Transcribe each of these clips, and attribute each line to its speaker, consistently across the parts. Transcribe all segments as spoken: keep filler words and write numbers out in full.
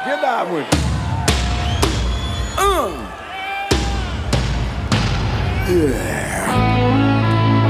Speaker 1: Get down with it. Uh. Yeah.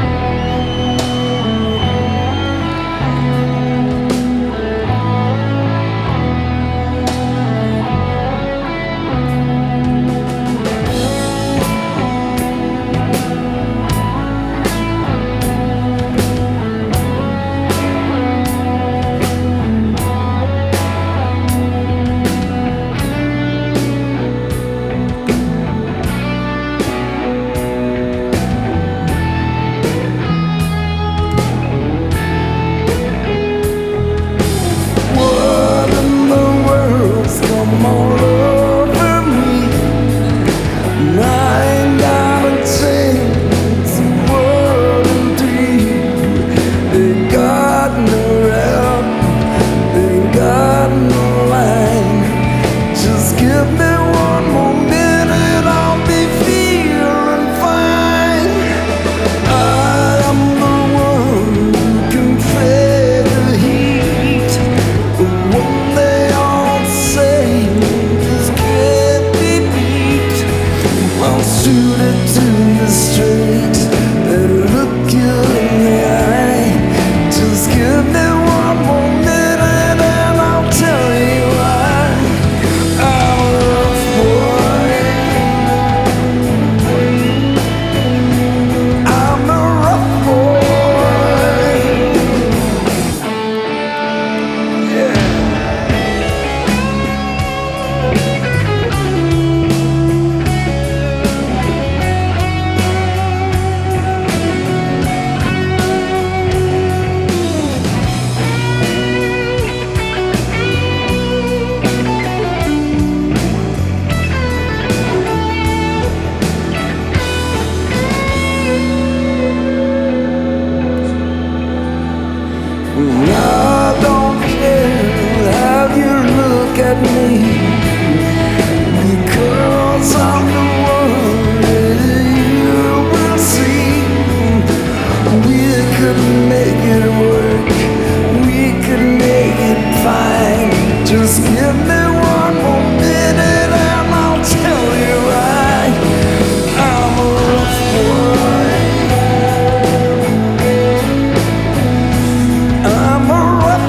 Speaker 1: I don't care how you look at me, because I'm the one that you will see. We could make it work, we could make it fine. Just give me one more minute and I'll tell you why. I'm a rough boy. I'm a rough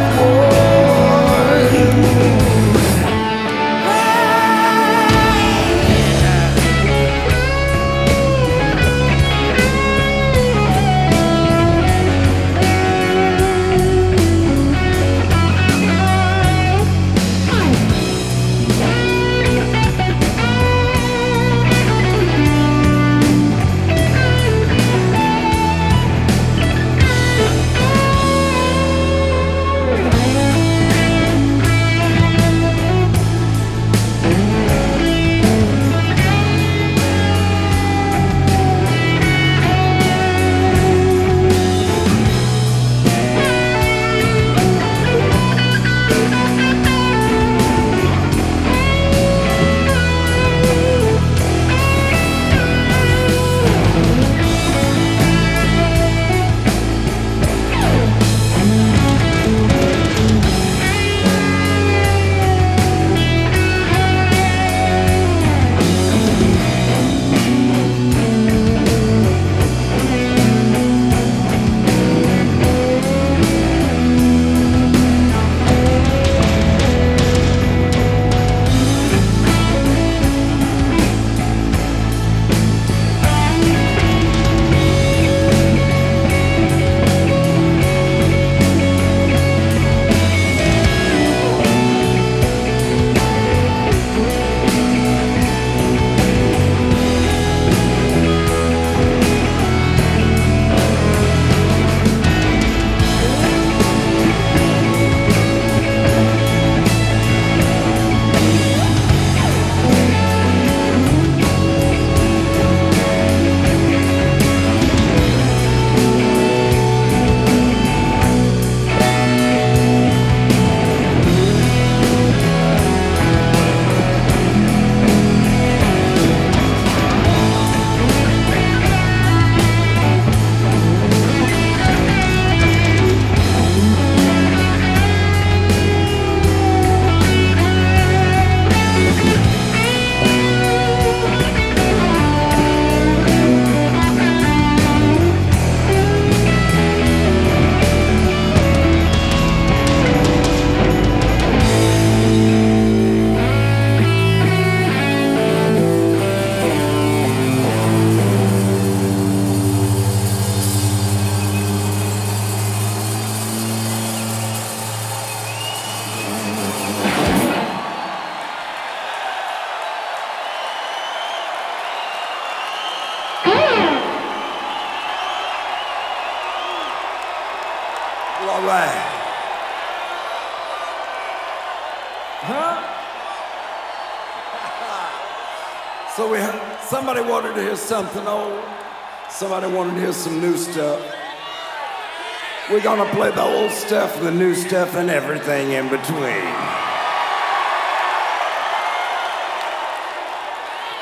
Speaker 1: So we ha- somebody wanted to hear something old. Somebody wanted to hear some new stuff. We're gonna play the old stuff, the new stuff, and everything in between.